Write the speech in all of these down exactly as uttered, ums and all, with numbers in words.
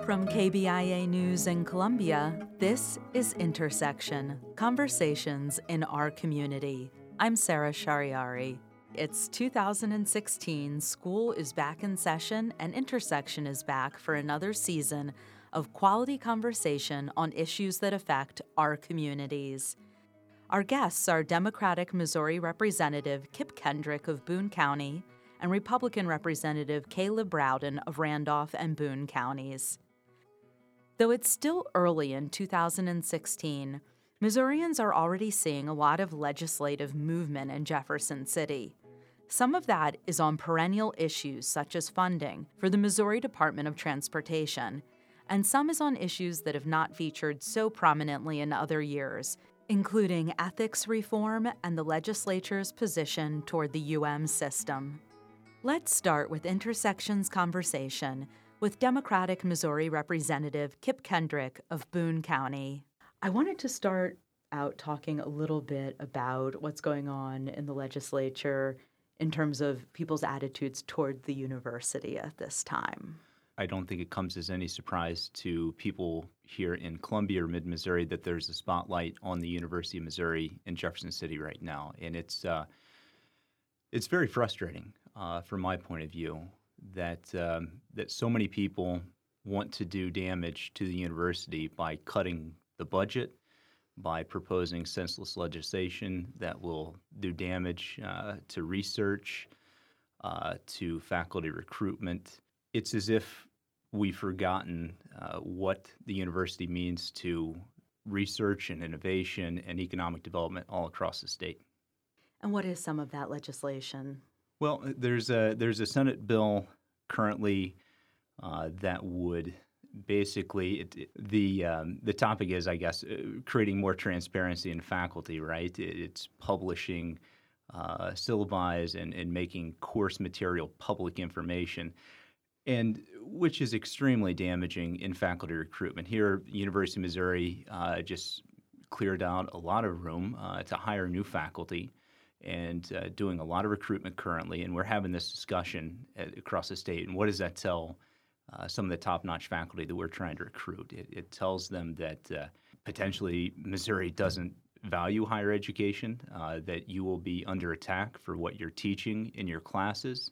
From K B I A News in Columbia, this is Intersection, Conversations in Our Community. I'm Sarah Shariari. It's two thousand sixteen, school is back in session, and Intersection is back for another season of quality conversation on issues that affect our communities. Our guests are Democratic Missouri Representative Kip Kendrick of Boone County and Republican Representative Caleb Browden of Randolph and Boone counties. Though it's still early in two thousand sixteen, Missourians are already seeing a lot of legislative movement in Jefferson City. Some of that is on perennial issues such as funding for the Missouri Department of Transportation, and some is on issues that have not featured so prominently in other years, including ethics reform and the legislature's position toward the U M system. Let's start with Intersection's conversation with Democratic Missouri Representative Kip Kendrick of Boone County. I wanted to start out talking a little bit about what's going on in the legislature in terms of people's attitudes toward the university at this time. I don't think it comes as any surprise to people here in Columbia or mid-Missouri that there's a spotlight on the University of Missouri in Jefferson City right now. And it's uh, it's very frustrating uh, from my point of view that um, that so many people want to do damage to the university by cutting the budget, by proposing senseless legislation that will do damage uh, to research, uh, to faculty recruitment. It's as if we've forgotten uh, what the university means to research and innovation and economic development all across the state. And what is some of that legislation? Well, there's a there's a Senate bill currently uh, that would basically it, it, the um, the topic is, I guess, uh, creating more transparency in faculty. Right? It, it's publishing uh, syllabi and and making course material public information, and which is extremely damaging in faculty recruitment. Here, University of Missouri uh, just cleared out a lot of room uh, to hire new faculty, and uh, doing a lot of recruitment currently, and we're having this discussion at, across the state. And what does that tell uh, some of the top-notch faculty that we're trying to recruit? It, it tells them that uh, potentially Missouri doesn't value higher education, uh, that you will be under attack for what you're teaching in your classes,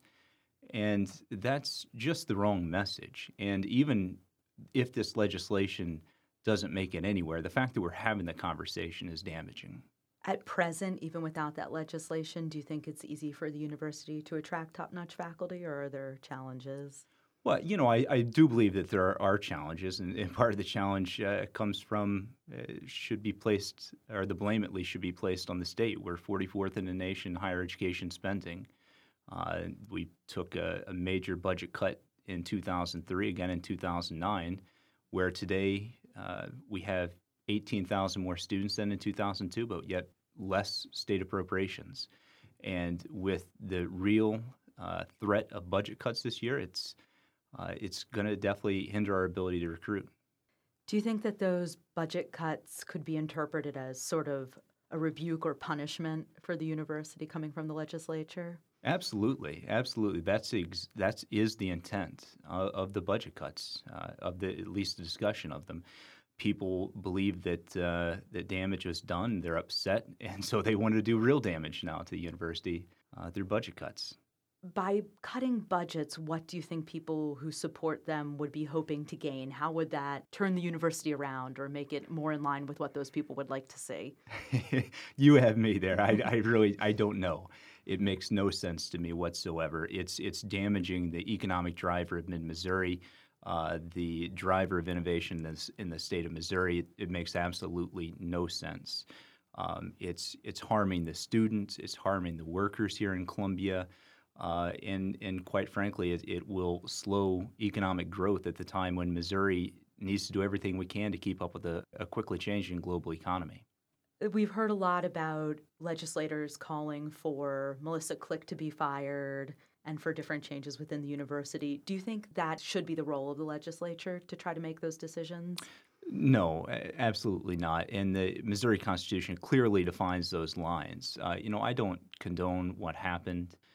and that's just the wrong message. And even if this legislation doesn't make it anywhere, the fact that we're having the conversation is damaging. At present, even without that legislation, do you think it's easy for the university to attract top-notch faculty, or are there challenges? Well, you know, I, I do believe that there are, are challenges, and, and part of the challenge uh, comes from, uh, should be placed, or the blame at least should be placed on the state. We're forty-fourth in the nation in higher education spending. Uh, we took a, a major budget cut in two thousand three, again in two thousand nine, where today uh, we have eighteen thousand more students than in two thousand two, but yet less state appropriations. And with the real uh, threat of budget cuts this year, it's uh, it's going to definitely hinder our ability to recruit. Do you think that those budget cuts could be interpreted as sort of a rebuke or punishment for the university coming from the legislature? Absolutely, absolutely. That's ex- that is the intent uh, of the budget cuts, uh, of the at least the discussion of them. People believe that uh, that damage was done. They're upset, and so they want to do real damage now to the university uh, through budget cuts. By cutting budgets, what do you think people who support them would be hoping to gain? How would that turn the university around or make it more in line with what those people would like to see? You have me there. I, I really I don't know. It makes no sense to me whatsoever. It's it's damaging the economic driver of mid-Missouri. Uh, the driver of innovation that's in the state of Missouri. It, it makes absolutely no sense. Um, it's it's harming the students. It's harming the workers here in Columbia, uh, and and quite frankly, it, it will slow economic growth at the time when Missouri needs to do everything we can to keep up with a, a quickly changing global economy. We've heard a lot about legislators calling for Melissa Click to be fired and for different changes within the university. Do you think that should be the role of the legislature to try to make those decisions? No, absolutely not. And the Missouri Constitution clearly defines those lines. Uh, you know, I don't condone what happened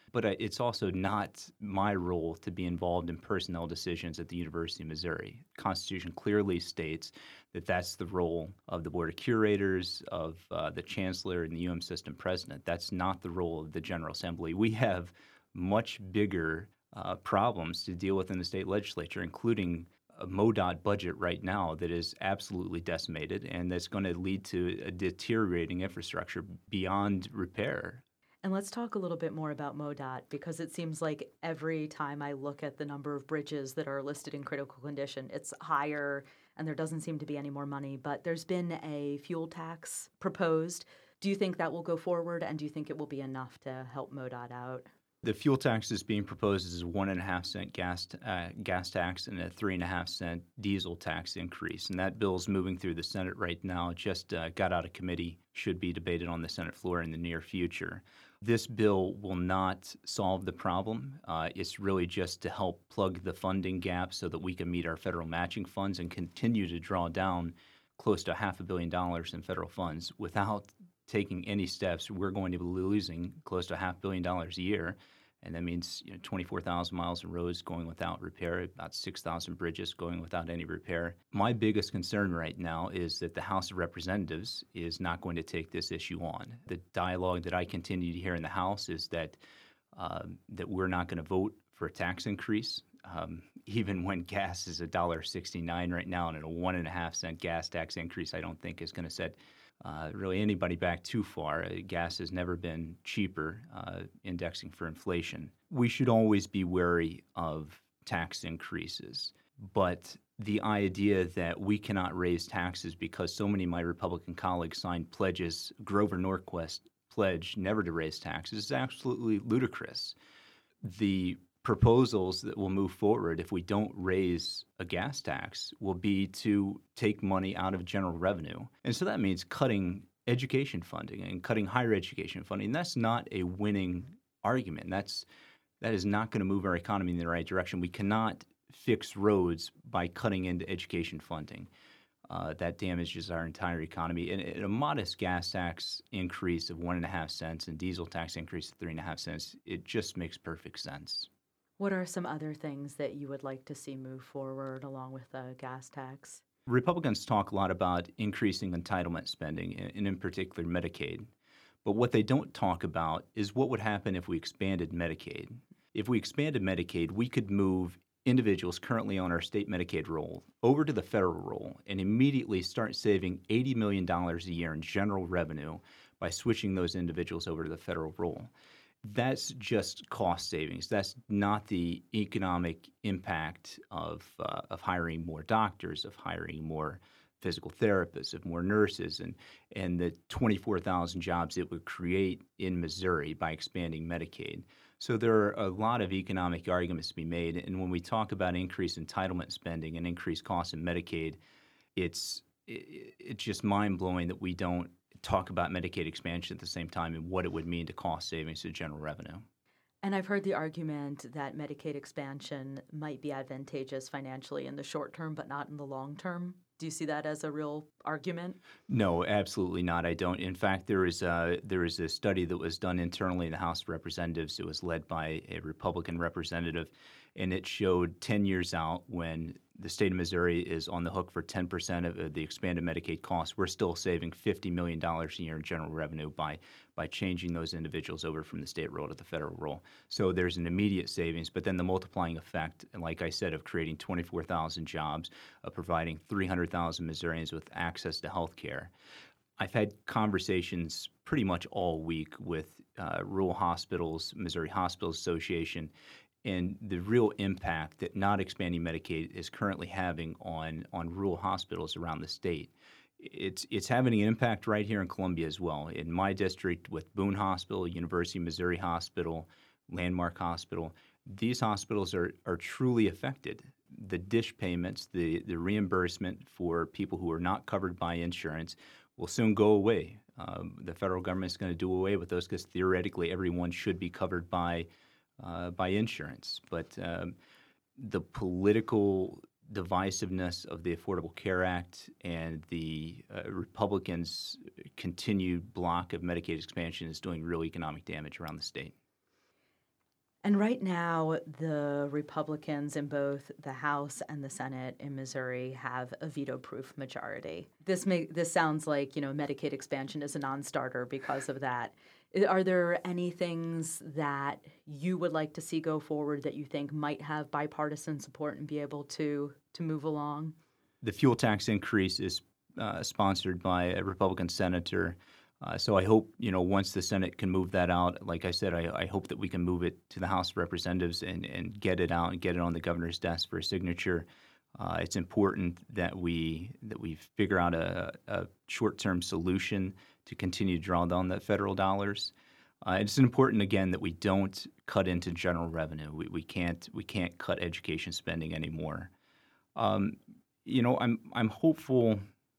But uh, it's also not my role to be involved in personnel decisions at the University of Missouri. The Constitution clearly states that that's the role of the Board of Curators, of uh, the Chancellor, and the U M System President. That's not the role of the General Assembly. We have much bigger uh, problems to deal with in the state legislature, including a MoDOT budget right now that is absolutely decimated and that's going to lead to a deteriorating infrastructure beyond repair. And let's talk a little bit more about MoDOT, because it seems like every time I look at the number of bridges that are listed in critical condition, it's higher and there doesn't seem to be any more money. But there's been a fuel tax proposed. Do you think that will go forward, and do you think it will be enough to help MoDOT out? The fuel tax is being proposed as a one and a half cent gas uh, gas tax and a three and a half cent diesel tax increase, and that bill is moving through the Senate right now. It just uh, got out of committee, should be debated on the Senate floor in the near future. This bill will not solve the problem. Uh, it's really just to help plug the funding gap so that we can meet our federal matching funds and continue to draw down close to half a billion dollars in federal funds. Without taking any steps, we're going to be losing close to a half billion dollars a year, and that means you know, twenty-four thousand miles of roads going without repair, about six thousand bridges going without any repair. My biggest concern right now is that the House of Representatives is not going to take this issue on. The dialogue that I continue to hear in the House is that uh, that we're not going to vote for a tax increase, um, even when gas is one dollar sixty-nine right now, and a one and a half cent gas tax increase I don't think is going to set Uh, really anybody back too far. Uh, gas has never been cheaper, uh, indexing for inflation. We should always be wary of tax increases, but the idea that we cannot raise taxes because so many of my Republican colleagues signed pledges, Grover Norquist pledge never to raise taxes, is absolutely ludicrous. The proposals that will move forward if we don't raise a gas tax will be to take money out of general revenue. And so that means cutting education funding and cutting higher education funding. That's not a winning argument. That's that is not going to move our economy in the right direction. We cannot fix roads by cutting into education funding. Uh, that damages our entire economy. And, and a modest gas tax increase of one and a half cents and diesel tax increase of three and a half cents, it just makes perfect sense. What are some other things that you would like to see move forward along with the gas tax? Republicans talk a lot about increasing entitlement spending, and in particular Medicaid. But what they don't talk about is what would happen if we expanded Medicaid. If we expanded Medicaid, we could move individuals currently on our state Medicaid roll over to the federal roll and immediately start saving eighty million dollars a year in general revenue by switching those individuals over to the federal roll. That's just cost savings. That's not the economic impact of uh, of hiring more doctors, of hiring more physical therapists, of more nurses, and and the twenty-four thousand jobs it would create in Missouri by expanding Medicaid. So there are a lot of economic arguments to be made. And when we talk about increased entitlement spending and increased costs in Medicaid, it's it, it's just mind-blowing that we don't talk about Medicaid expansion at the same time and what it would mean to cost savings to general revenue. And I've heard the argument that Medicaid expansion might be advantageous financially in the short term, but not in the long term. Do you see that as a real argument? No, absolutely not. I don't. In fact, there is a, there is a study that was done internally in the House of Representatives. It was led by a Republican representative, and it showed ten years out when the state of Missouri is on the hook for ten percent of the expanded Medicaid costs. We're still saving fifty million dollars a year in general revenue by by changing those individuals over from the state roll to the federal roll. So there's an immediate savings, but then the multiplying effect, like I said, of creating twenty-four thousand jobs, of providing three hundred thousand Missourians with access to health care. I've had conversations pretty much all week with uh, rural hospitals, Missouri Hospitals Association, and the real impact that not expanding Medicaid is currently having on, on rural hospitals around the state. It's it's having an impact right here in Columbia as well. In my district with Boone Hospital, University of Missouri Hospital, Landmark Hospital, these hospitals are, are truly affected. The DSH payments, the, the reimbursement for people who are not covered by insurance will soon go away. Um, the federal government is going to do away with those because theoretically everyone should be covered by Uh, by insurance. But um, the political divisiveness of the Affordable Care Act and the uh, Republicans' continued block of Medicaid expansion is doing real economic damage around the state. And right now, the Republicans in both the House and the Senate in Missouri have a veto-proof majority. This may this sounds like, you know, Medicaid expansion is a non-starter because of that. I- Are there any things that you would like to see go forward that you think might have bipartisan support and be able to to move along? The fuel tax increase is uh, sponsored by a Republican senator. Uh, so I hope, you know, once the Senate can move that out, like I said, I, I hope that we can move it to the House of Representatives and, and get it out and get it on the governor's desk for a signature. Uh, it's important that we that we figure out a, a short-term solution to continue to draw down the federal dollars. Uh, it's important again that we don't cut into general revenue. We, we can't we can't cut education spending anymore. Um, you know, I'm I'm hopeful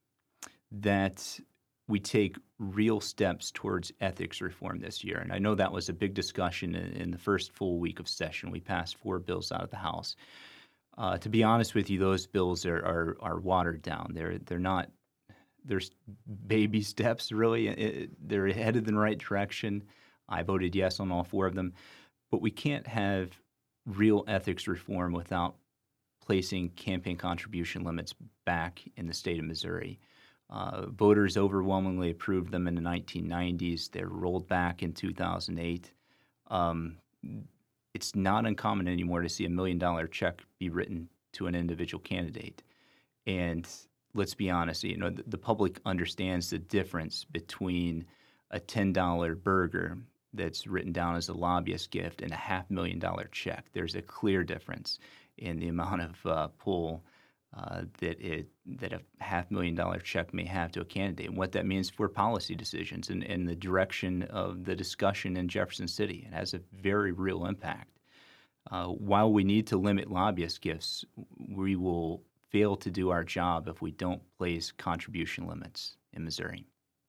that we take real steps towards ethics reform this year. And I know that was a big discussion in, in the first full week of session. We passed four bills out of the House. Uh, to be honest with you, those bills are, are, are watered down. They're, they're not, there's baby steps, really. It, they're headed in the right direction. I voted yes on all four of them. But we can't have real ethics reform without placing campaign contribution limits back in the state of Missouri. Uh, voters overwhelmingly approved them in the nineteen nineties. They're rolled back in two thousand eight. Um, it's not uncommon anymore to see a million dollar check be written to an individual candidate. And let's be honest, you know, the, the public understands the difference between a ten dollar burger that's written down as a lobbyist gift and a half million dollar check. There's a clear difference in the amount of uh, pull Uh, that it that a half million dollar check may have to a candidate, and what that means for policy decisions and, and the direction of the discussion in Jefferson City. It has a very real impact. Uh, while we need to limit lobbyist gifts, we will fail to do our job if we don't place contribution limits in Missouri.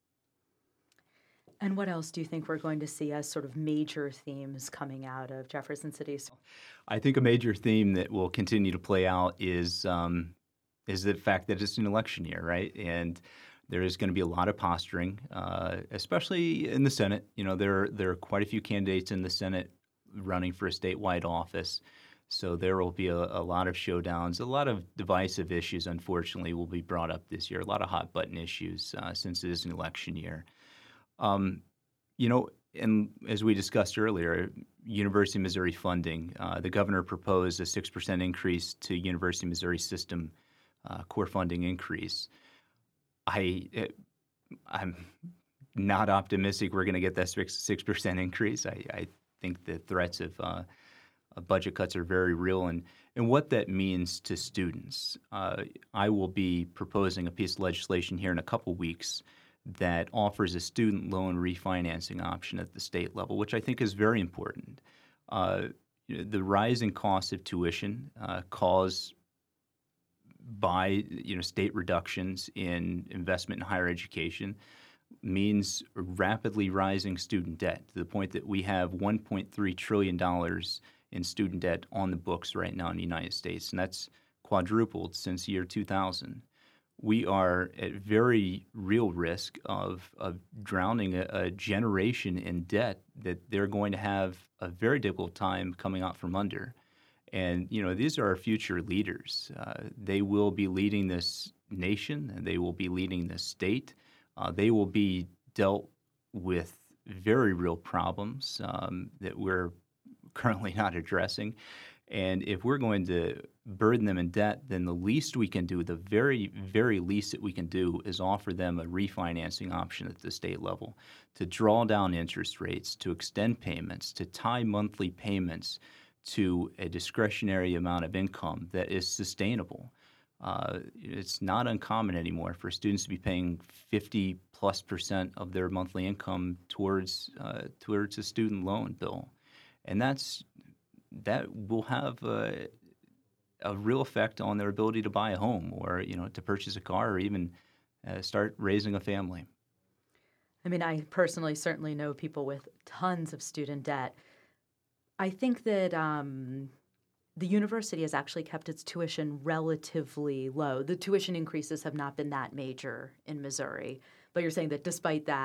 And what else do you think we're going to see as sort of major themes coming out of Jefferson City? I think a major theme that will continue to play out is um, is the fact that it's an election year, right? And there is going to be a lot of posturing, uh, especially in the Senate. You know, there there are quite a few candidates in the Senate running for a statewide office, so there will be a, a lot of showdowns. A lot of divisive issues, unfortunately, will be brought up this year. A lot of hot button issues uh, since it is an election year. Um, you know, and as we discussed earlier, University of Missouri funding, uh, the governor proposed a six percent increase to University of Missouri system uh, core funding increase. I, it, I'm not optimistic we're going to get that six percent increase. I, I think the threats of uh, budget cuts are very real, and, and what that means to students. Uh, I will be proposing a piece of legislation here in a couple weeks that offers a student loan refinancing option at the state level, which I think is very important. Uh, you know, the rising cost of tuition uh, caused by you know state reductions in investment in higher education means rapidly rising student debt to the point that we have one point three trillion dollars in student debt on the books right now in the United States, and that's quadrupled since the year two thousand. We are at very real risk of, of drowning a, a generation in debt that they're going to have a very difficult time coming out from under. And, you know, these are our future leaders. Uh, they will be leading this nation, and they will be leading this state. Uh, they will be dealt with very real problems um, that we're currently not addressing. And if we're going to burden them in debt, then the least we can do, the very, very least that we can do is offer them a refinancing option at the state level to draw down interest rates, to extend payments, to tie monthly payments to a discretionary amount of income that is sustainable. Uh, it's not uncommon anymore for students to be paying fifty plus percent of their monthly income towards uh, towards a student loan bill, and that's that will have a, a real effect on their ability to buy a home, or you know, to purchase a car, or even uh, start raising a family. I mean, I personally certainly know people with tons of student debt. I think that um, the university has actually kept its tuition relatively low. The tuition increases have not been that major in Missouri, but you're saying that despite that,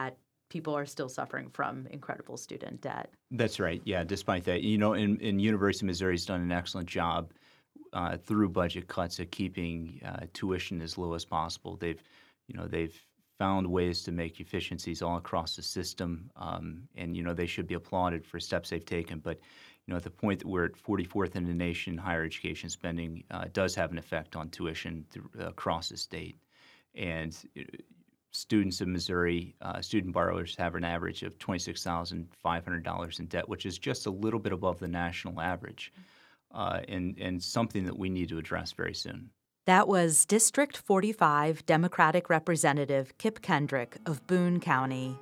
people are still suffering from incredible student debt. That's right. Yeah, despite that, you know, in, in University of Missouri's done an excellent job uh, through budget cuts of keeping uh, tuition as low as possible. They've, you know, they've found ways to make efficiencies all across the system, um, and you know they should be applauded for steps they've taken. But you know, at the point that we're at forty-fourth in the nation, higher education spending uh, does have an effect on tuition through, uh, across the state, and uh, students in Missouri, uh, student borrowers have an average of twenty-six thousand five hundred dollars in debt, which is just a little bit above the national average, uh, and and something that we need to address very soon. That was District forty-five Democratic Representative Kip Kendrick of Boone County.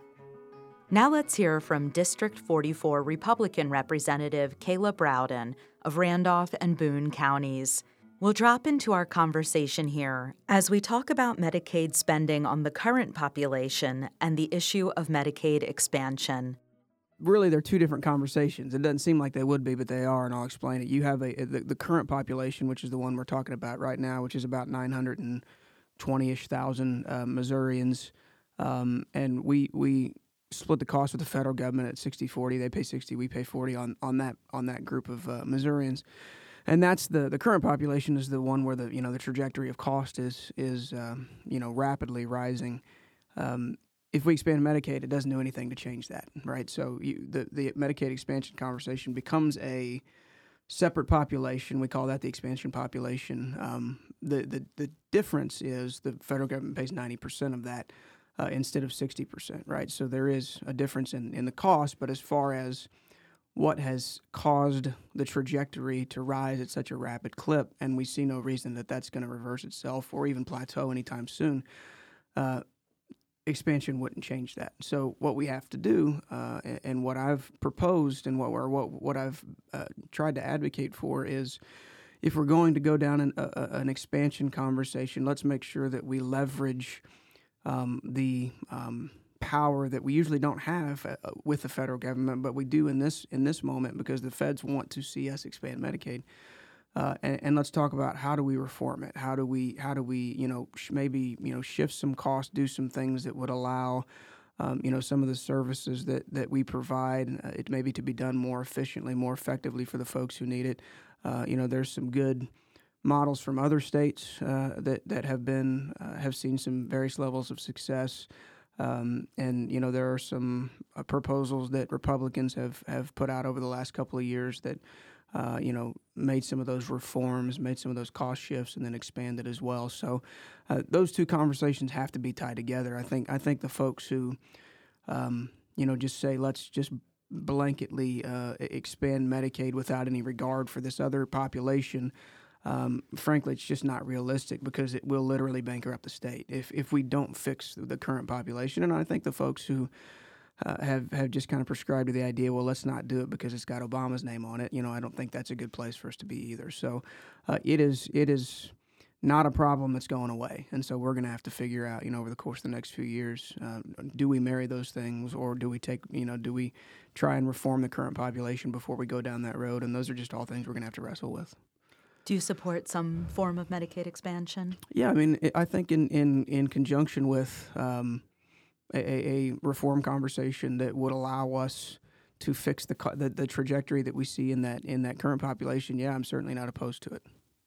Now let's hear from District forty-four Republican Representative Kayla Browden of Randolph and Boone counties. We'll drop into our conversation here as we talk about Medicaid spending on the current population and the issue of Medicaid expansion. Really, they're two different conversations. It doesn't seem like they would be, but they are, and I'll explain it. You have a the, the current population, which is the one we're talking about right now, which is about nine hundred twenty-ish thousand uh, Missourians, um, and we we split the cost with the federal government at sixty forty. They pay sixty, we pay forty on, on that on that group of uh, Missourians, and that's the the current population is the one where the you know the trajectory of cost is is um, you know rapidly rising. Um, If we expand Medicaid, it doesn't do anything to change that, right? So you, the, the Medicaid expansion conversation becomes a separate population. We call that the expansion population. Um, the, the the difference is the federal government pays ninety percent of that uh, instead of sixty percent, right? So there is a difference in, in the cost, but as far as what has caused the trajectory to rise at such a rapid clip, and we see no reason that that's going to reverse itself or even plateau anytime soon, uh, expansion wouldn't change that. So what we have to do, uh, and what I've proposed, and what or what what I've uh, tried to advocate for is, if we're going to go down an, a, an expansion conversation, let's make sure that we leverage um, the um, power that we usually don't have uh, with the federal government, but we do in this in this moment because the feds want to see us expand Medicaid. Uh, and, and let's talk about how do we reform it? How do we, how do we, you know, sh- maybe you know shift some costs, do some things that would allow, um, you know, some of the services that, that we provide, uh, it maybe to be done more efficiently, more effectively for the folks who need it. Uh, you know, there's some good models from other states uh, that that have been uh, have seen some various levels of success. Um, and, you know, there are some uh, proposals that Republicans have, have put out over the last couple of years that, uh, you know, made some of those reforms, made some of those cost shifts, and then expanded as well. So uh, those two conversations have to be tied together. I think I think the folks who, um, you know, just say, let's just blanketly uh, expand Medicaid without any regard for this other population, Um, frankly, it's just not realistic because it will literally bankrupt the state if if we don't fix the current population. And I think the folks who uh, have have just kind of prescribed to the idea, well, let's not do it because it's got Obama's name on it. You know, I don't think that's a good place for us to be either. So uh, it is it is not a problem that's going away, and so we're going to have to figure out, you know, over the course of the next few years, uh, do we marry those things, or do we take, you know, do we try and reform the current population before we go down that road? And those are just all things we're going to have to wrestle with. Do you support some form of Medicaid expansion? Yeah, I mean, I think in, in, in conjunction with um, a, a reform conversation that would allow us to fix the, the the trajectory that we see in that in that current population, yeah, I'm certainly not opposed to it.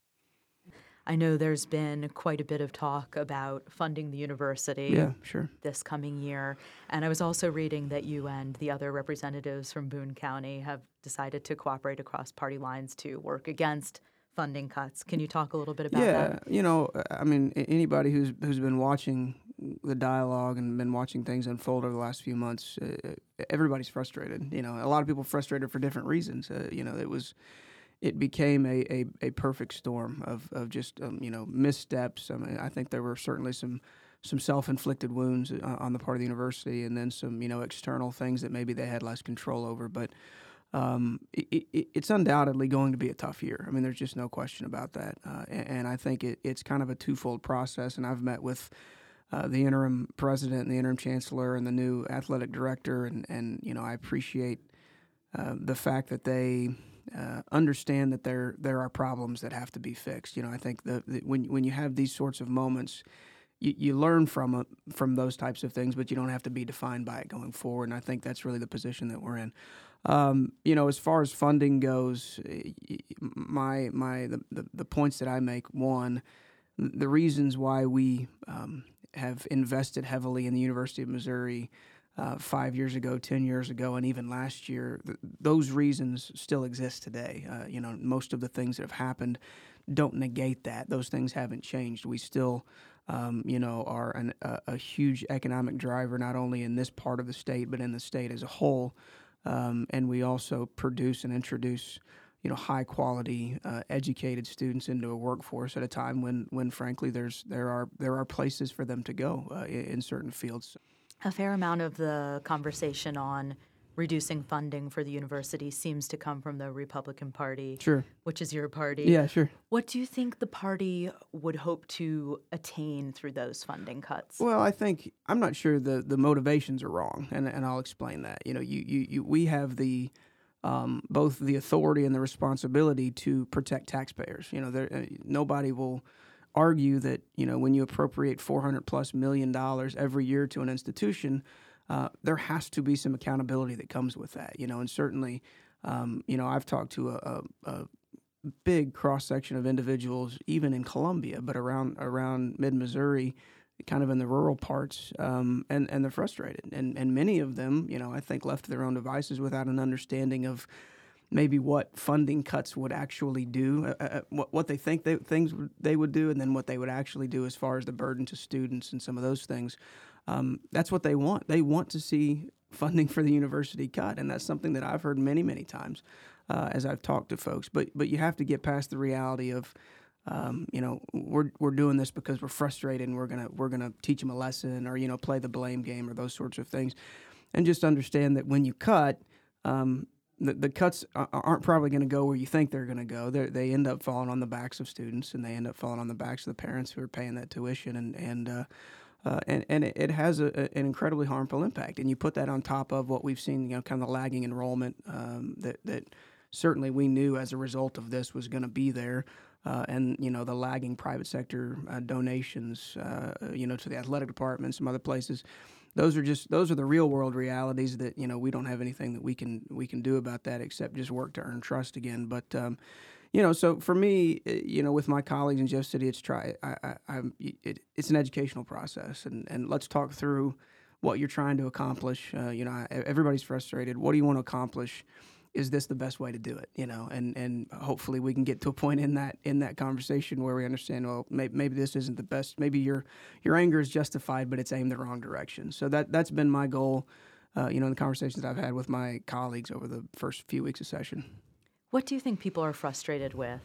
I know there's been quite a bit of talk about funding the university yeah, sure. this coming year. And I was also reading that you and the other representatives from Boone County have decided to cooperate across party lines to work against funding cuts. Can you talk a little bit about yeah, that? Yeah, you know, I mean, anybody who's who's been watching the dialogue and been watching things unfold over the last few months, uh, everybody's frustrated. You know, a lot of people frustrated for different reasons. Uh, you know, it was, it became a, a, a perfect storm of of just um, you know missteps. I mean, I think there were certainly some some self-inflicted wounds on the part of the university, and then some you know external things that maybe they had less control over, but. Um, it, it, it's undoubtedly going to be a tough year. I mean, there's just no question about that. Uh, and, and I think it, it's kind of a twofold process. And I've met with uh, the interim president and the interim chancellor and the new athletic director. And, and you know, I appreciate uh, the fact that they uh, understand that there there are problems that have to be fixed. You know, I think the, the, when when you have these sorts of moments, you, you learn from it, from those types of things, but you don't have to be defined by it going forward. And I think that's really the position that we're in. Um, you know, as far as funding goes, my my the, the, the points that I make, one, the reasons why we um, have invested heavily in the University of Missouri uh, five years ago, ten years ago, and even last year, th- those reasons still exist today. Uh, you know, most of the things that have happened don't negate that. Those things haven't changed. We still, um, you know, are an, a, a huge economic driver, not only in this part of the state, but in the state as a whole. Um, and we also produce and introduce, you know, high quality, uh, educated students into a workforce at a time when, when frankly, there's there are there are places for them to go uh, in, in certain fields. A fair amount of the conversation on reducing funding for the university seems to come from the Republican Party, Sure. which is your party. Yeah, sure. What do you think the party would hope to attain through those funding cuts? Well, I think I'm not sure the, the motivations are wrong, and and I'll explain that. You know, you you, you we have the um, both the authority and the responsibility to protect taxpayers. You know, there uh, nobody will argue that, you know, when you appropriate four hundred plus million dollars every year to an institution, uh, there has to be some accountability that comes with that. You know, and certainly, um, you know, I've talked to a, a, a big cross section of individuals, even in Columbia, but around around mid Missouri, kind of in the rural parts, um, and and they're frustrated, and and many of them, you know, I think left to their own devices without an understanding of maybe what funding cuts would actually do, uh, uh, what what they think they, things they would do, and then what they would actually do as far as the burden to students and some of those things. Um, that's what they want. They want to see funding for the university cut, and that's something that I've heard many, many times uh, as I've talked to folks. But but you have to get past the reality of, um, you know, we're we're doing this because we're frustrated, and we're gonna we're gonna teach them a lesson, or you know, play the blame game, or those sorts of things, and just understand that when you cut. Um, The, the cuts aren't probably going to go where you think they're going to go. They're, they end up falling on the backs of students, and they end up falling on the backs of the parents who are paying that tuition, and and uh, uh, and, and it has a, an incredibly harmful impact. And you put that on top of what we've seen, you know, kind of the lagging enrollment um, that that certainly we knew as a result of this was going to be there, uh, and you know the lagging private sector uh, donations, uh, you know, to the athletic department, some other places. Those are just those are the real world realities that, you know, we don't have anything that we can we can do about that except just work to earn trust again. But um, you know, so for me, you know, with my colleagues in Jeff City, it's try I, I, I'm it, it's an educational process, and, and let's talk through what you're trying to accomplish. Uh, you know, everybody's frustrated. What do you want to accomplish? Is this the best way to do it? You know, and, and hopefully we can get to a point in that in that conversation where we understand, well, maybe, maybe this isn't the best. Maybe your your anger is justified, but it's aimed the wrong direction. So that that's been my goal, uh, you know, in the conversations I've had with my colleagues over the first few weeks of session. What do you think people are frustrated with?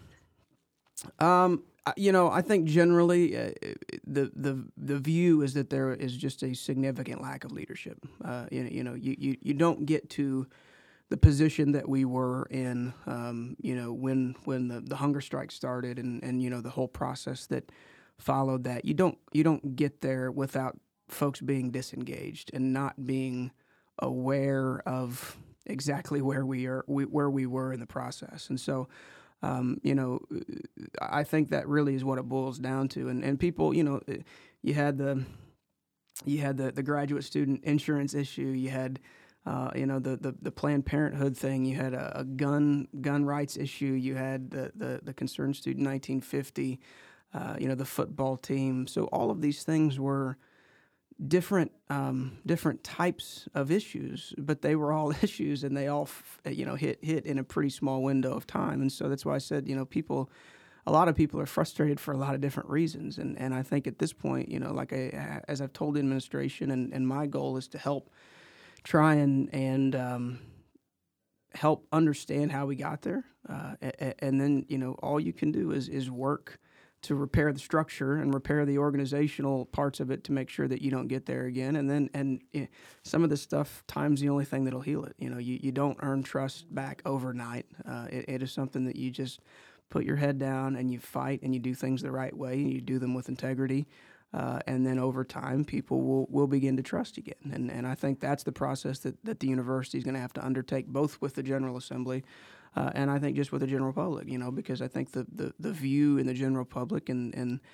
Um, you know, I think generally uh, the the the view is that there is just a significant lack of leadership. Uh, you know, you know, you, you, you don't get to the position that we were in, um, you know, when when the, the hunger strike started, and, and you know the whole process that followed that. You don't you don't get there without folks being disengaged and not being aware of exactly where we are, we, where we were in the process. And so, um, you know, I think that really is what it boils down to. And and people, you know, you had the you had the, the graduate student insurance issue. You had Uh, you know, the, the, the Planned Parenthood thing. You had a, a gun gun rights issue. You had the, the, the Concerned Student nineteen fifty, uh, you know, the football team. So all of these things were different um, different types of issues, but they were all issues, and they all, you know, hit hit in a pretty small window of time. And so that's why I said, you know, people, a lot of people are frustrated for a lot of different reasons. And, and I think at this point, you know, like I, as I've told the administration, and, and my goal is to help try and and um, help understand how we got there, uh, and, and then you know all you can do is is work to repair the structure and repair the organizational parts of it to make sure that you don't get there again. And then and you know, some of this stuff, time's the only thing that'll heal it. You know, you, you don't earn trust back overnight. Uh, it, it is something that you just put your head down and you fight and you do things the right way and you do them with integrity. Uh, and then over time, people will, will begin to trust again. And and I think that's the process that, that the university is going to have to undertake, both with the General Assembly uh, and I think just with the general public, you know, because I think the, the, the view in the general public and, and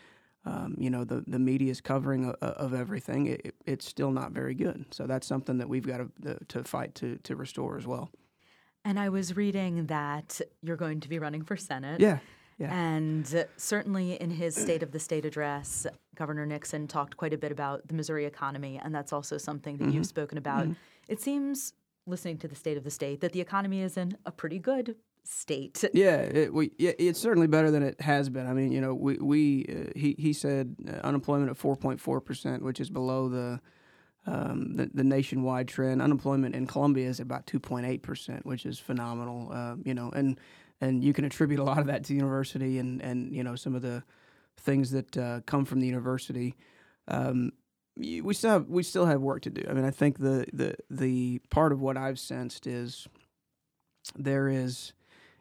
um, you know, the, the media's covering of, of everything, it, it's still not very good. So that's something that we've got to, to fight to, to restore as well. And I was reading that you're going to be running for Senate. Yeah. Yeah. And certainly in his State of the State address, Governor Nixon talked quite a bit about the Missouri economy, and that's also something that mm-hmm. you've spoken about. Mm-hmm. It seems, listening to the State of the State, that the economy is in a pretty good state. Yeah, it, we, yeah, it's certainly better than it has been. I mean, you know, we, we uh, he, he said uh, unemployment at four point four percent, which is below the, um, the the nationwide trend. Unemployment in Columbia is about two point eight percent, which is phenomenal, uh, you know, and And you can attribute a lot of that to the university and, and you know, some of the things that uh, come from the university. Um, we still have we still have work to do. I mean, I think the the the part of what I've sensed is there is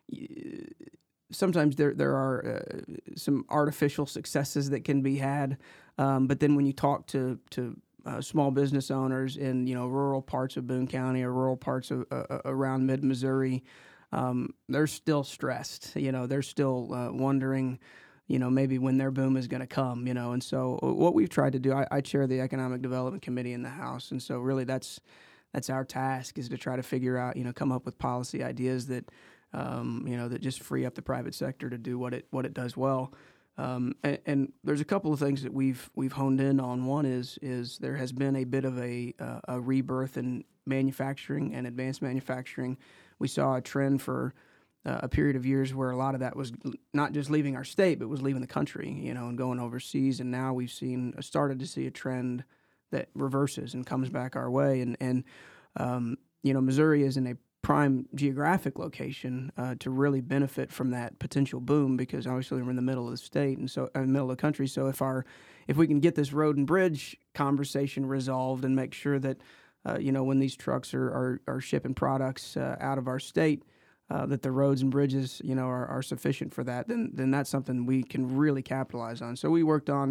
sometimes there there are uh, some artificial successes that can be had, um, but then when you talk to to Uh, small business owners in you know rural parts of Boone County or rural parts of uh, around mid Missouri, um, they're still stressed. You know, they're still uh, wondering, you know, maybe when their boom is going to come. You know, and so what we've tried to do, I, I chair the Economic Development Committee in the House, and so really that's that's our task, is to try to figure out, you know, come up with policy ideas that, um, you know, that just free up the private sector to do what it what it does well. Um, and, and there's a couple of things that we've we've honed in on. One is is there has been a bit of a uh, a rebirth in manufacturing and advanced manufacturing. We saw a trend for uh, a period of years where a lot of that was not just leaving our state, but was leaving the country, you know, and going overseas. And now we've seen started to see a trend that reverses and comes back our way. And and um, you know, Missouri is in a prime geographic location uh, to really benefit from that potential boom, because obviously we're in the middle of the state and so in the middle of the country. So if our if we can get this road and bridge conversation resolved and make sure that uh, you know when these trucks are are, are shipping products uh, out of our state, uh, that the roads and bridges you know are, are sufficient for that, then then that's something we can really capitalize on. So we worked on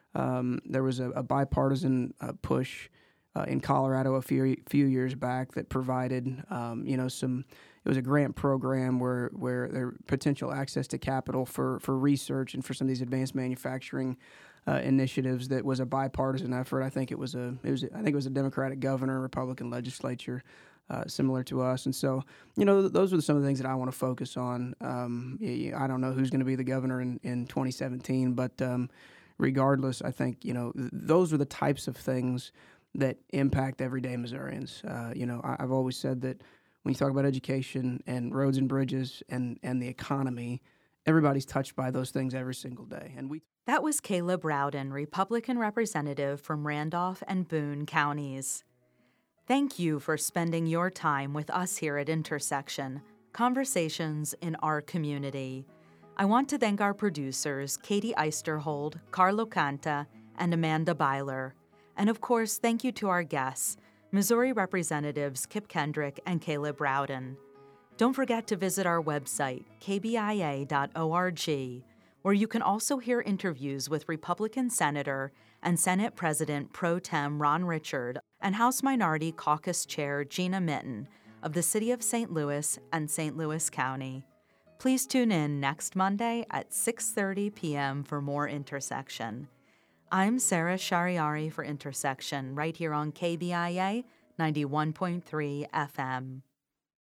um, there was a, a bipartisan uh, push Uh, in Colorado a few few years back that provided, um, you know, some. It was a grant program where where there potential access to capital for, for research and for some of these advanced manufacturing uh, initiatives. That was a bipartisan effort. I think it was a it was I think it was a Democratic governor, Republican legislature, uh, similar to us. And so, you know, th- those are some of the things that I want to focus on. Um, I don't know who's going to be the governor in, in twenty seventeen, but um, regardless, I think you know th- those are the types of things that impact everyday Missourians. Uh, you know, I, I've always said that when you talk about education and roads and bridges and, and the economy, everybody's touched by those things every single day. And we That was Caleb Rowden, Republican representative from Randolph and Boone counties. Thank you for spending your time with us here at Intersection, Conversations in Our Community. I want to thank our producers, Katie Eisterhold, Carlo Canta, and Amanda Byler. And of course, thank you to our guests, Missouri Representatives Kip Kendrick and Caleb Rowden. Don't forget to visit our website, k b i a dot org, where you can also hear interviews with Republican Senator and Senate President Pro Tem Ron Richard and House Minority Caucus Chair Gina Mitten of the City of Saint Louis and Saint Louis County. Please tune in next Monday at six thirty p.m. for more Intersection. I'm Sarah Shariari for Intersection, right here on K B I A ninety-one point three F M.